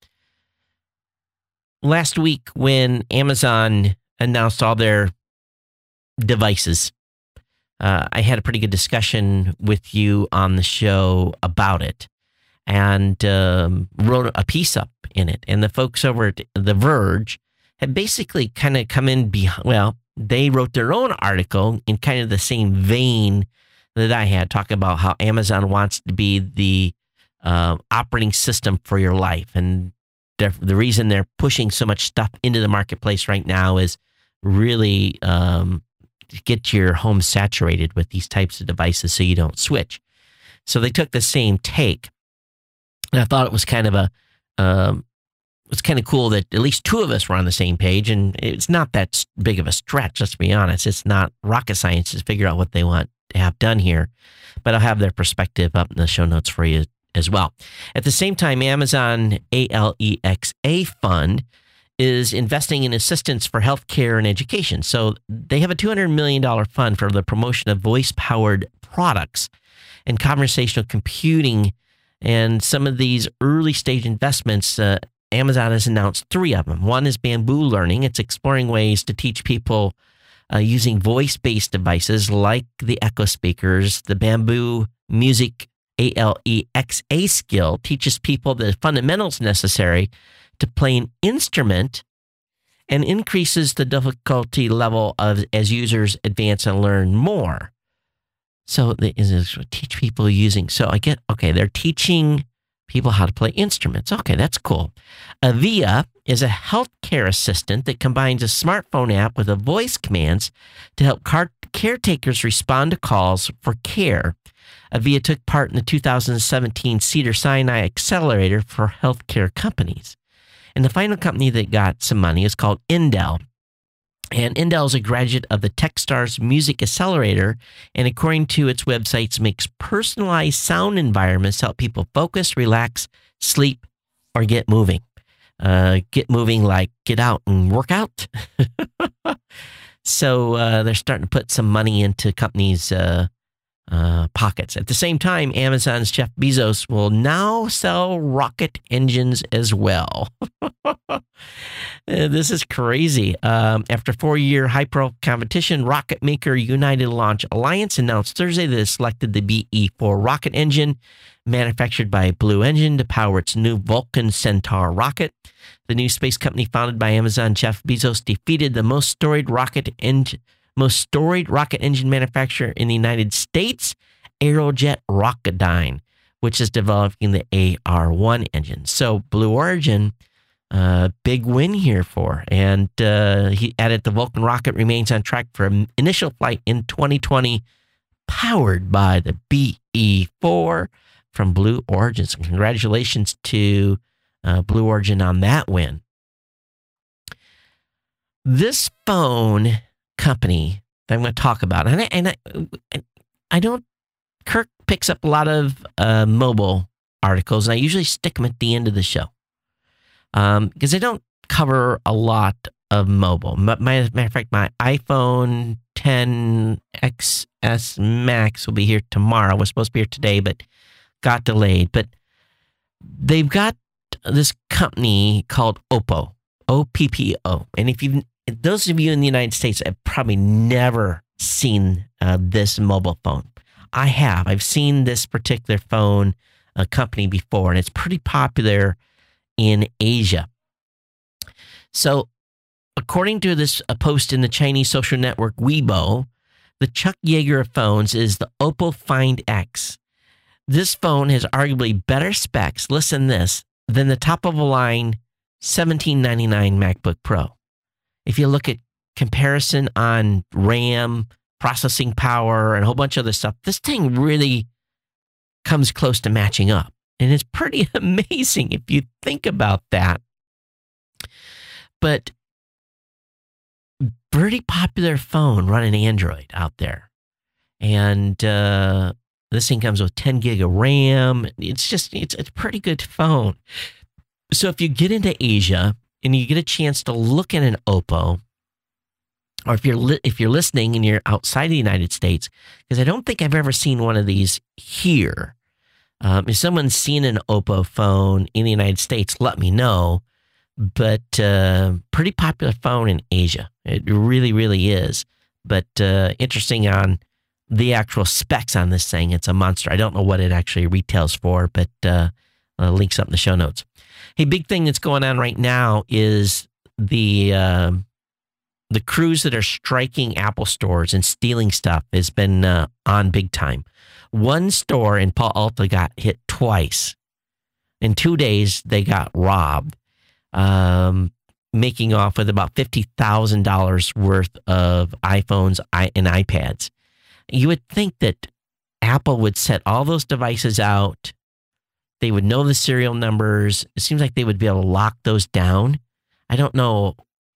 Last week, when Amazon announced all their devices, Uh, I had a pretty good discussion with you on the show about it, and um, wrote a piece up in it. And the folks over at The Verge had basically kind of come in behind. Well, they wrote their own article in kind of the same vein that I had, talking about how Amazon wants to be the uh, operating system for your life, and the reason they're pushing so much stuff into the marketplace right now is really Um, get your home saturated with these types of devices so you don't switch. So they took the same take. And I thought it was kind of a, um, it's kind of cool that at least two of us were on the same page. And it's not that big of a stretch, let's be honest. It's not rocket science to figure out what they want to have done here. But I'll have their perspective up in the show notes for you as well. At the same time, Amazon Alexa Fund is investing in assistance for healthcare and education. So they have a two hundred million dollars fund for the promotion of voice-powered products and conversational computing. And some of these early-stage investments, uh, Amazon has announced three of them. One is Bamboo Learning. It's exploring ways to teach people uh, using voice-based devices like the Echo speakers. The Bamboo Music Alexa skill teaches people the fundamentals necessary to play an instrument and increases the difficulty level of as users advance and learn more. So they teach people using, so I get, okay, they're teaching people how to play instruments. Okay, that's cool. Avia is a healthcare assistant that combines a smartphone app with a voice commands to help car- caretakers respond to calls for care. Avaya took part in the two thousand seventeen Cedars-Sinai Accelerator for healthcare companies. And the final company that got some money is called Indel. And Indel is a graduate of the Techstars Music Accelerator, and according to its websites, makes personalized sound environments to help people focus, relax, sleep, or get moving. Uh, get moving like get out and work out. So uh, they're starting to put some money into companies' uh, uh, pockets. At the same time, Amazon's Jeff Bezos will now sell rocket engines as well. This is crazy. Um, after a four-year high-pro competition, rocket maker United Launch Alliance announced Thursday that it selected the B E four rocket engine manufactured by Blue Engine to power its new Vulcan Centaur rocket. The new space company founded by Amazon Jeff Bezos defeated the most storied rocket engine, most storied rocket engine manufacturer in the United States, Aerojet Rocketdyne, which is developing the A R one engine. So Blue Origin, uh, big win here for. And uh, he added the Vulcan rocket remains on track for an initial flight in twenty twenty, powered by the B E four from Blue Origin. So congratulations to uh, Blue Origin on that win. This phone company that I'm going to talk about, and I, and I, I don't, Kirk picks up a lot of uh, mobile articles, and I usually stick them at the end of the show um, because I don't cover a lot of mobile. My, matter of fact, my iPhone ten X S Max will be here tomorrow. It was supposed to be here today, but got delayed. But they've got this company called Oppo, O P P O. And if you, those of you in the United States have probably never seen uh, this mobile phone. I have. I've seen this particular phone uh, company before, and it's pretty popular in Asia. So, according to this a post in the Chinese social network Weibo, the Chuck Yeager of phones is the Oppo Find X. This phone has arguably better specs, listen to this, than the top-of-the-line seventeen ninety-nine MacBook Pro. If you look at comparison on RAM, processing power, and a whole bunch of other stuff, this thing really comes close to matching up. And it's pretty amazing if you think about that. But pretty popular phone running Android out there. And uh, this thing comes with ten gig of RAM. It's just, it's, it's a pretty good phone. So if you get into Asia and you get a chance to look at an Oppo, or if you're li- if you're listening and you're outside the United States, because I don't think I've ever seen one of these here. Um, if someone's seen an Oppo phone in the United States, let me know. But uh, pretty popular phone in Asia. It really, really is. But uh, interesting on the actual specs on this thing. It's a monster. I don't know what it actually retails for, but uh, uh, links up in the show notes. Hey, big thing that's going on right now is the uh, the crews that are striking Apple stores and stealing stuff has been uh, on big time. One store in Palo Alto got hit twice. In two days, they got robbed, um, making off with about fifty thousand dollars worth of iPhones and iPads. You would think that Apple would set all those devices out. They would know the serial numbers. It seems like they would be able to lock those down. I don't know.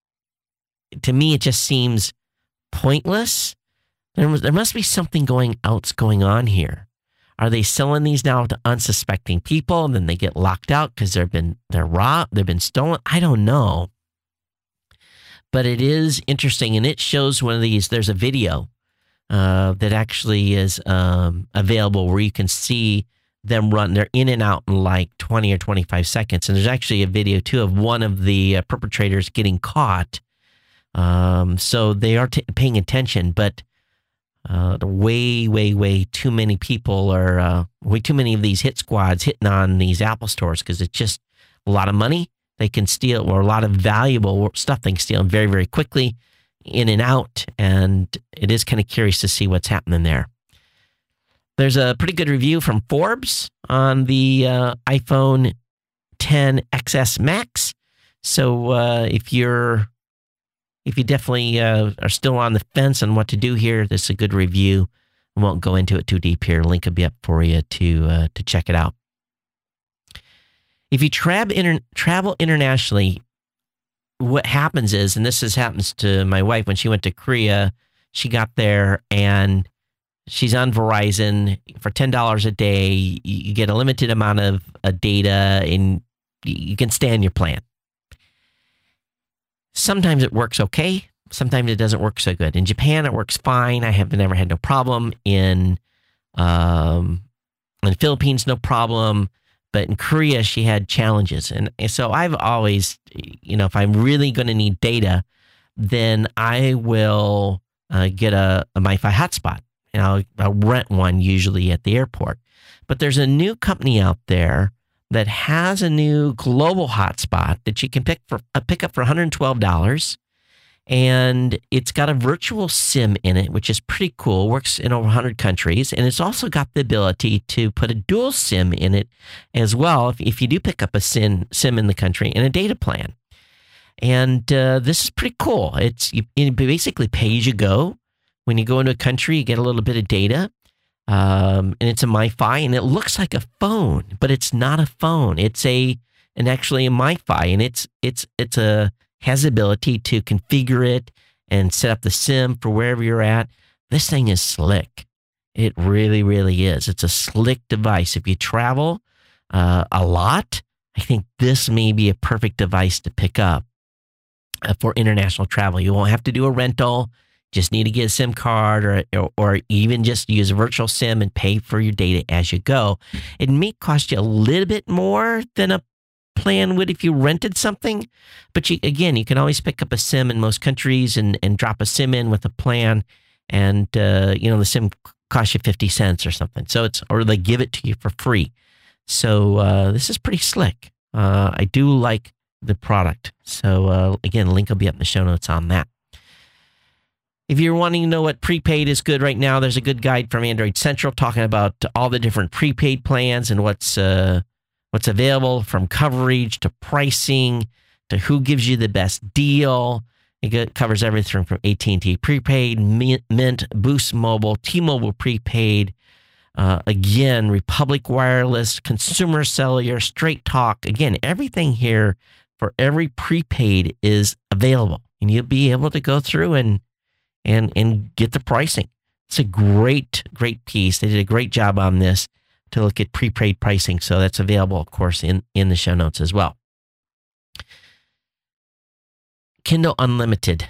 To me, it just seems pointless. There, was, there must be something going else going on here. Are they selling these now to unsuspecting people and then they get locked out because they've been they're robbed, they've been stolen? I don't know. But it is interesting, and it shows one of these. There's a video uh, that actually is um, available where you can see them run. They're in and out in like twenty or twenty-five seconds. And there's actually a video, too, of one of the uh, perpetrators getting caught. Um, so they are t- paying attention, but uh, way, way, way too many people are, uh, way too many of these hit squads hitting on these Apple stores because it's just a lot of money they can steal, or a lot of valuable stuff they can steal very, very quickly, in and out. And it is kind of curious to see what's happening there. There's a pretty good review from Forbes on the uh, iPhone ten X S Max. So uh, if you're if you definitely uh, are still on the fence on what to do here, this is a good review. I won't go into it too deep here. Link will be up for you to uh, to check it out. If you tra- inter- travel internationally, what happens is, and this has happens to my wife when she went to Korea, she got there and she's on Verizon for ten dollars a day. You get a limited amount of uh, data and you can stay on your plan. Sometimes it works okay. Sometimes it doesn't work so good. In Japan, it works fine. I have never had no problem. In um, in the Philippines, no problem. But in Korea, she had challenges. And, and so I've always, you know, if I'm really going to need data, then I will uh, get a, a MiFi hotspot. And I'll, I'll rent one usually at the airport. But there's a new company out there that has a new global hotspot that you can pick for uh, pick up for one hundred twelve dollars. And it's got a virtual SIM in it, which is pretty cool. Works in over one hundred countries. And it's also got the ability to put a dual SIM in it as well if, if you do pick up a SIM, SIM in the country and a data plan. And uh, this is pretty cool. It's you, you basically pay as you go. When you go into a country, you get a little bit of data. Um, and it's a MiFi, and it looks like a phone, but it's not a phone. It's a and actually a MiFi, and it's it's it's a has the ability to configure it and set up the SIM for wherever you're at. This thing is slick. It really, really is. It's a slick device. If you travel uh, a lot, I think this may be a perfect device to pick up uh, for international travel. You won't have to do a rental. Just need to get a SIM card or, or or even just use a virtual SIM and pay for your data as you go. It may cost you a little bit more than a plan would if you rented something, but you, again, you can always pick up a SIM in most countries and, and drop a SIM in with a plan, and uh, you know the SIM costs you fifty cents or something. So it's or they give it to you for free. So uh, this is pretty slick. Uh, I do like the product. So uh, again, link will be up in the show notes on that. If you're wanting to know what prepaid is good right now, there's a good guide from Android Central talking about all the different prepaid plans and what's uh, what's available, from coverage to pricing to who gives you the best deal. It covers everything from A T and T prepaid, Mint, Boost Mobile, T-Mobile prepaid, uh, again, Republic Wireless, Consumer Cellular, Straight Talk. Again, everything here for every prepaid is available, and you'll be able to go through and and and get the pricing. It's a great, great piece. They did a great job on this to look at prepaid pricing. So that's available, of course, in, in the show notes as well. Kindle Unlimited.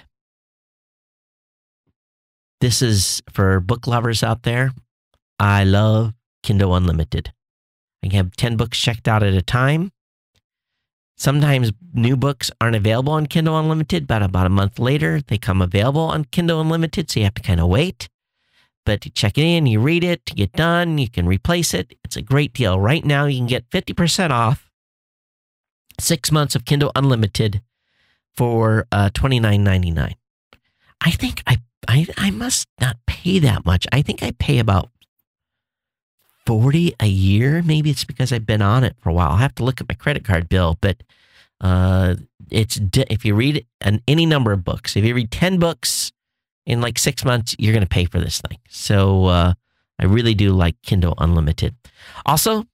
This is for book lovers out there. I love Kindle Unlimited. I can have ten books checked out at a time. Sometimes new books aren't available on Kindle Unlimited, but about a month later, they come available on Kindle Unlimited, so you have to kind of wait. But you check it in, you read it, you get done, you can replace it. It's a great deal. Right now, you can get fifty percent off six months of Kindle Unlimited for uh, twenty-nine ninety-nine. I think I, I I must not pay that much. I think I pay about forty a year. Maybe it's because I've been on it for a while. I'll have to look at my credit card bill, but uh, it's if you read an, any number of books, if you read ten books in like six months, you're going to pay for this thing. So uh, I really do like Kindle Unlimited. Also,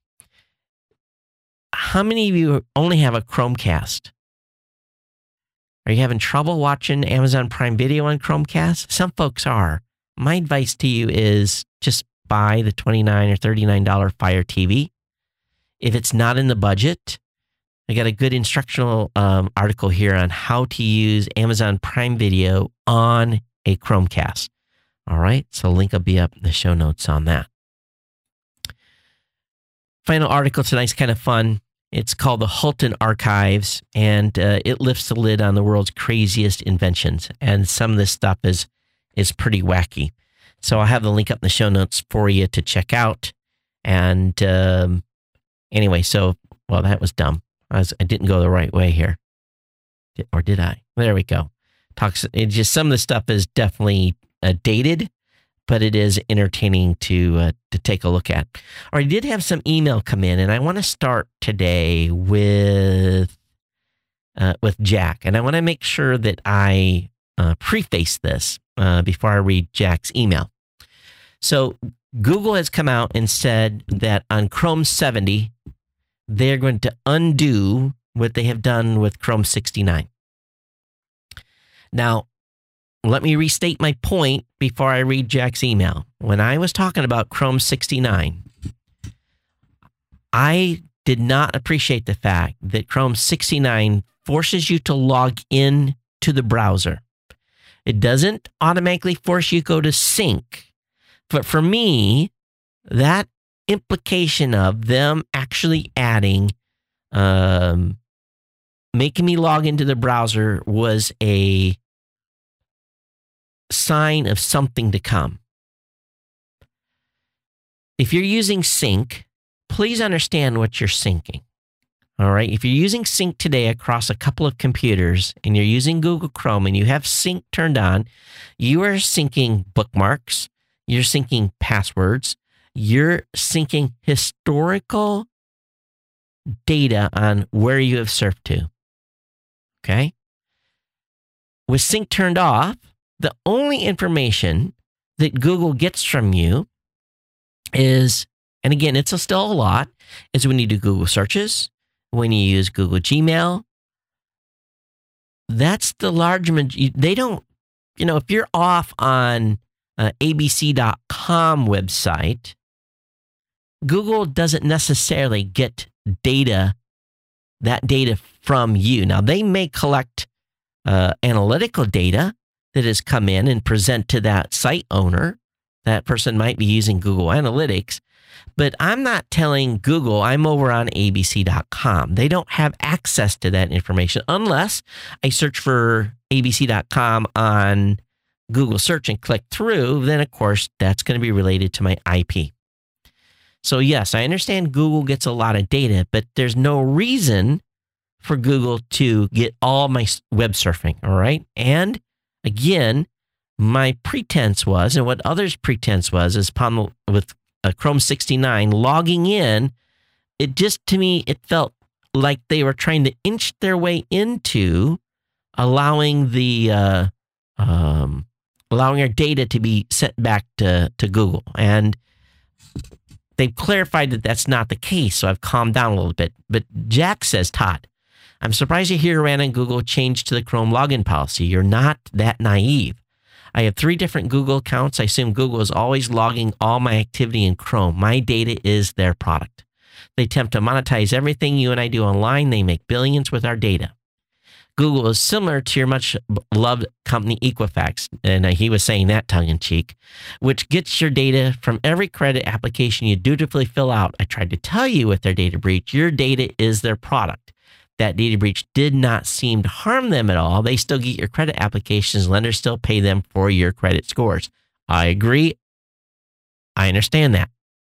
how many of you only have a Chromecast? Are you having trouble watching Amazon Prime Video on Chromecast? Some folks are. My advice to you is just buy the twenty-nine dollars or thirty-nine dollars Fire T V. If it's not in the budget, I got a good instructional um, article here on how to use Amazon Prime Video on a Chromecast. All right, so link will be up in the show notes on that. Final article tonight's kind of fun. It's called the Hulton Archives, and uh, it lifts the lid on the world's craziest inventions. And some of this stuff is is pretty wacky. So I'll have the link up in the show notes for you to check out. And um, anyway, so, well, that was dumb. I, was, I didn't go the right way here. Did, or did I? There we go. Talks. It just some of the stuff is definitely uh, dated, but it is entertaining to uh, to take a look at. Or I did have some email come in, and I want to start today with uh, with Jack, and I want to make sure that I uh, preface this uh, before I read Jack's email. So Google has come out and said that on Chrome seventy, they're going to undo what they have done with Chrome sixty-nine. Now, let me restate my point before I read Jack's email. When I was talking about Chrome sixty-nine, I did not appreciate the fact that Chrome sixty-nine forces you to log in to the browser. It doesn't automatically force you to go to sync. But for me, that implication of them actually adding, um, making me log into the browser was a sign of something to come. If you're using sync, please understand what you're syncing. All right. If you're using sync today across a couple of computers and you're using Google Chrome and you have sync turned on, you are syncing bookmarks, you're syncing passwords, you're syncing historical data on where you have surfed to. Okay. With sync turned off, the only information that Google gets from you is, and again, it's still a lot, is when you do Google searches, when you use Google Gmail. That's the large majority. They don't, you know, if you're off on uh, A B C dot com website, Google doesn't necessarily get data, that data from you. Now, they may collect uh, analytical data that has come in and present to that site owner. That person might be using Google Analytics, but I'm not telling Google I'm over on A B C dot com. They don't have access to that information unless I search for A B C dot com on Google search and click through. Then, of course, that's going to be related to my I P. So, yes, I understand Google gets a lot of data, but there's no reason for Google to get all my web surfing, all right? And again, my pretense was, and what others' pretense was, is upon with uh, Chrome sixty-nine logging in, it just, to me, it felt like they were trying to inch their way into allowing the uh, um, allowing our data to be sent back to, to Google. And they've clarified that that's not the case, so I've calmed down a little bit. But Jack says, Todd, I'm surprised to hear Rand and Google changed to the Chrome login policy. You're not that naive. I have three different Google accounts. I assume Google is always logging all my activity in Chrome. My data is their product. They attempt to monetize everything you and I do online. They make billions with our data. Google is similar to your much loved company Equifax, and he was saying that tongue-in-cheek, which gets your data from every credit application you dutifully fill out. I tried to tell you with their data breach, your data is their product. That data breach did not seem to harm them at all. They still get your credit applications. Lenders still pay them for your credit scores. I agree. I understand that.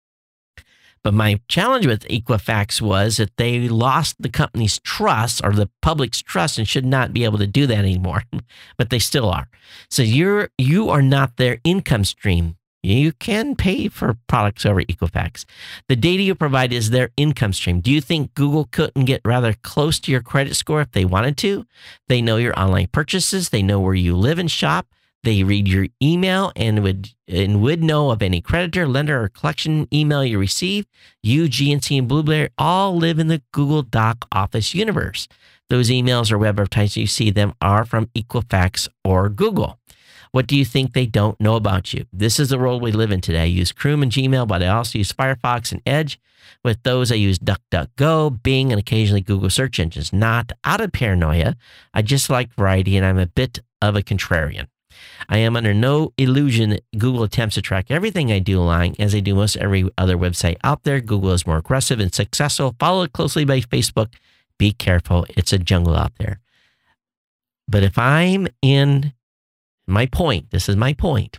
But my challenge with Equifax was that they lost the company's trust or the public's trust and should not be able to do that anymore. But they still are. So you're you are not their income stream. You can pay for products over Equifax. The data you provide is their income stream. Do you think Google couldn't get rather close to your credit score if they wanted to? They know your online purchases. They know where you live and shop. They read your email and would and would know of any creditor, lender, or collection email you receive. You, G N C, and Blueberry all live in the Google Doc Office universe. Those emails or web advertisements you see them are from Equifax or Google. What do you think they don't know about you? This is the world we live in today. I use Chrome and Gmail, but I also use Firefox and Edge. With those, I use DuckDuckGo, Bing, and occasionally Google search engines. Not out of paranoia. I just like variety, and I'm a bit of a contrarian. I am under no illusion that Google attempts to track everything I do online, as they do most every other website out there. Google is more aggressive and successful, followed closely by Facebook. Be careful. It's a jungle out there. But if I'm in my point, this is my point,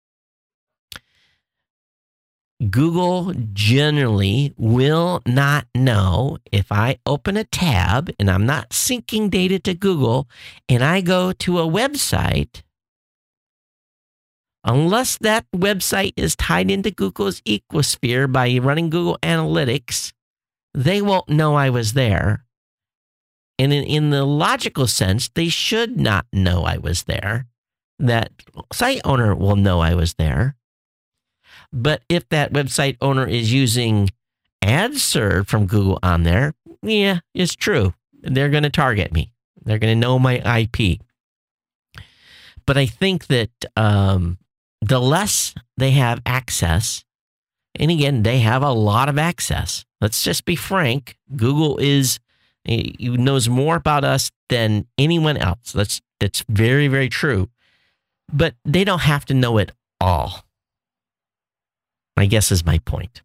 Google generally will not know if I open a tab and I'm not syncing data to Google and I go to a website, unless that website is tied into Google's ecosphere by running Google Analytics, they won't know I was there. And in, in the logical sense, they should not know I was there. That site owner will know I was there. But if that website owner is using AdServe from Google on there, yeah, it's true. They're going to target me. They're going to know my I P. But I think that um, the less they have access, and again, they have a lot of access. Let's just be frank. Google is he knows more about us than anyone else. That's that's very, very true. But they don't have to know it all. I guess is my point.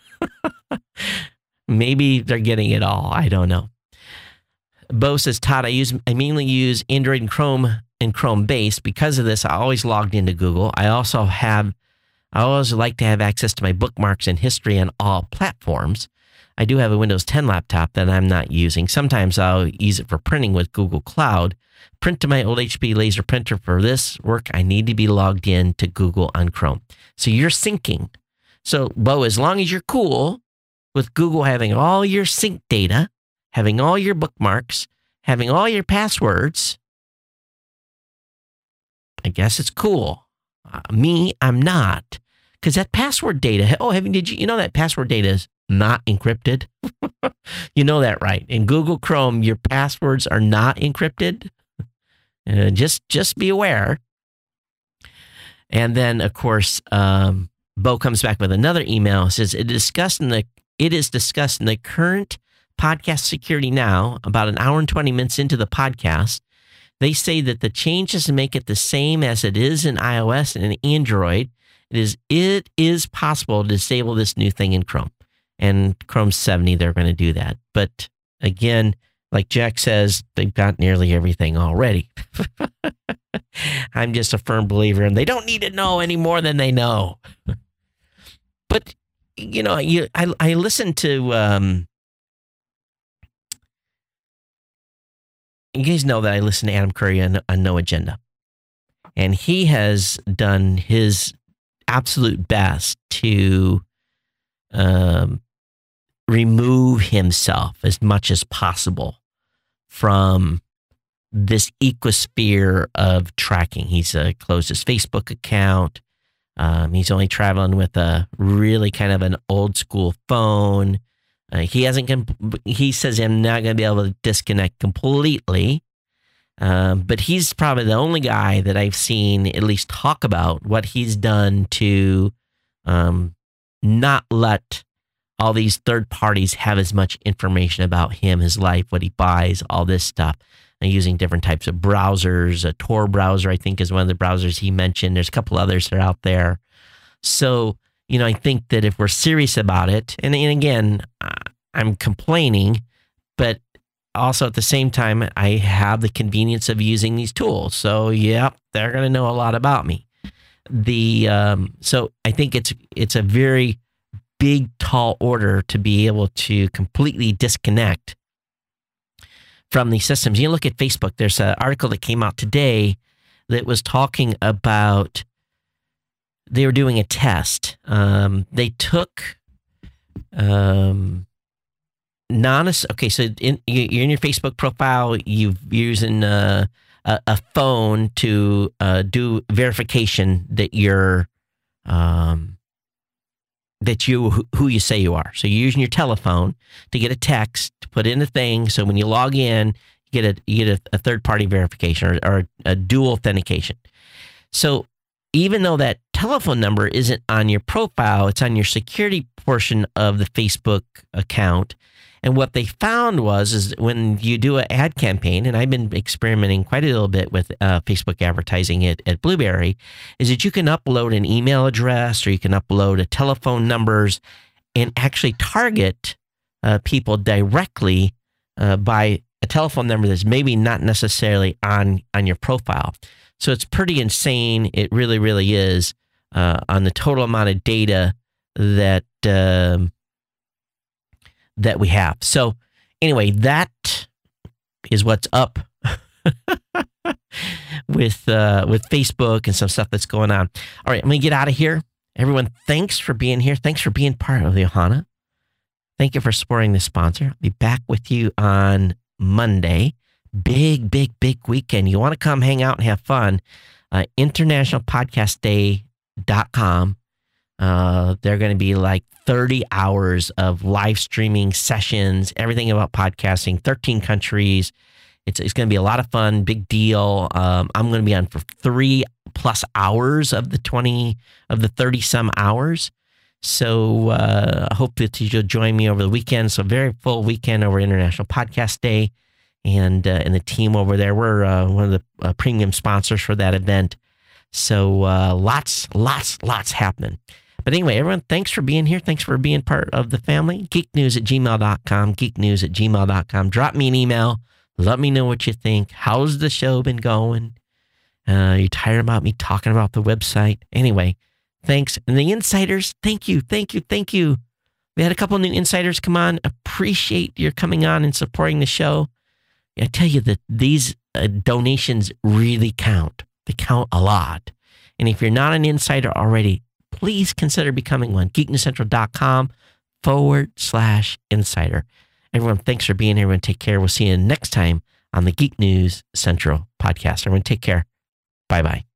Maybe they're getting it all. I don't know. Bo says, Todd, I use I mainly use Android and Chrome and Chrome base. Because of this, I always logged into Google. I also have, I always like to have access to my bookmarks and history on all platforms. I do have a Windows ten laptop that I'm not using. Sometimes I'll use it for printing with Google Cloud. Print to my old H P laser printer. For this work, I need to be logged in to Google on Chrome. So you're syncing. So, Bo, as long as you're cool with Google having all your sync data, having all your bookmarks, having all your passwords, I guess it's cool. Uh, me, I'm not. Because that password data, oh, have, did you, you know that password data is not encrypted? You know that, right? In Google Chrome, your passwords are not encrypted. Uh, just, just be aware. And then, of course, um, Bo comes back with another email. It says, it is discussed in the, it is discussed in the current podcast Security Now, about an hour and twenty minutes into the podcast. They say that the changes make it the same as it is in iOS and in Android. It is, it is possible to disable this new thing in Chrome. And Chrome seventy, they're going to do that. But again, like Jack says, they've got nearly everything already. I'm just a firm believer, and they don't need to know any more than they know. But, you know, you, I, I listen to, um, you guys know that I listen to Adam Curry on, on No Agenda. And he has done his absolute best to um, remove himself as much as possible from this ecosphere of tracking. He's uh, closed his Facebook account. Um, he's only traveling with a really kind of an old school phone. Uh, he hasn't. Comp- he says, I'm not going to be able to disconnect completely. Um, but he's probably the only guy that I've seen at least talk about what he's done to um, not let all these third parties have as much information about him, his life, what he buys, all this stuff. And using different types of browsers. A Tor browser, I think, is one of the browsers he mentioned. There's a couple others that are out there. So, you know, I think that if we're serious about it, and, and again, I'm complaining, but also at the same time, I have the convenience of using these tools. So, yeah, they're going to know a lot about me. The um, so I think it's it's a very big, tall order to be able to completely disconnect from these systems. You look at Facebook, there's an article that came out today that was talking about, they were doing a test. Um, they took um, non, okay, so in, you're in your Facebook profile, you're using uh, a, a phone to uh, do verification that you're, um, that you, who you say you are. So you're using your telephone to get a text, to put in a thing. So when you log in, you get a, you get a, a third party verification or, or a dual authentication. So even though that telephone number isn't on your profile, it's on your security portion of the Facebook account. And what they found was, is when you do an ad campaign, and I've been experimenting quite a little bit with uh, Facebook advertising at, at Blueberry, is that you can upload an email address or you can upload a telephone numbers and actually target uh, people directly uh, by a telephone number that's maybe not necessarily on, on your profile. So it's pretty insane. It really, really is uh, on the total amount of data that um, that we have. So anyway, that is what's up with uh, with Facebook and some stuff that's going on. All right, I'm going to get out of here. Everyone, thanks for being here. Thanks for being part of the Ohana. Thank you for supporting the sponsor. I'll be back with you on Monday. Big, big, big weekend. You want to come hang out and have fun. Uh, international podcast day dot com. Uh, they're going to be like thirty hours of live streaming sessions, everything about podcasting, thirteen countries. It's, it's going to be a lot of fun, big deal. Um, I'm going to be on for three plus hours of the twenty, of the thirty some hours. So uh, I hope that you'll join me over the weekend. So very full weekend over International Podcast Day. And uh, and the team over there, we're uh, one of the uh, premium sponsors for that event. So uh, lots, lots, lots happening. But anyway, everyone, thanks for being here. Thanks for being part of the family. geek news at gmail dot com, geek news at gmail dot com. Drop me an email. Let me know what you think. How's the show been going? Uh, you tired about me talking about the website? Anyway, thanks. And the insiders, thank you, thank you, thank you. We had a couple new insiders come on. Appreciate your coming on and supporting the show. I tell you that these uh, donations really count. They count a lot. And if you're not an insider already, please consider becoming one. geek news central dot com forward slash insider. Everyone, thanks for being here. Everyone, take care. We'll see you next time on the Geek News Central podcast. Everyone, take care. Bye-bye.